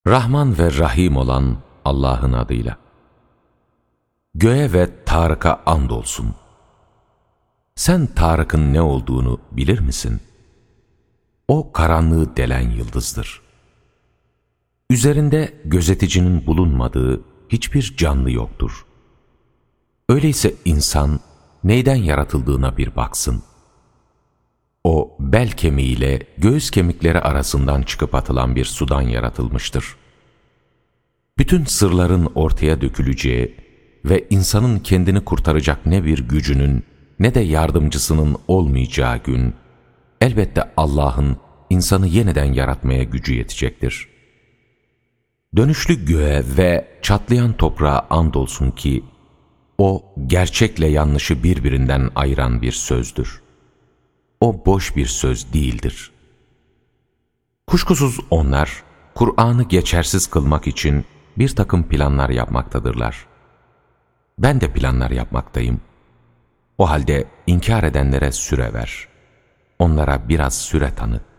Rahman ve Rahim olan Allah'ın adıyla. Göğe ve Tarık'a andolsun. Sen Tarık'ın ne olduğunu bilir misin? O karanlığı delen yıldızdır. Üzerinde gözeticinin bulunmadığı hiçbir canlı yoktur. Öyleyse insan neyden yaratıldığına bir baksın. O bel kemiğiyle göğüs kemikleri arasından çıkıp atılan bir sudan yaratılmıştır. Bütün sırların ortaya döküleceği ve insanın kendini kurtaracak ne bir gücünün ne de yardımcısının olmayacağı gün, elbette Allah'ın insanı yeniden yaratmaya gücü yetecektir. Dönüşlü göğe ve çatlayan toprağa andolsun ki, o gerçekle yanlışı birbirinden ayıran bir sözdür. O boş bir söz değildir. Kuşkusuz onlar, Kur'an'ı geçersiz kılmak için bir takım planlar yapmaktadırlar. Ben de planlar yapmaktayım. O halde inkar edenlere süre ver. Onlara biraz süre tanı.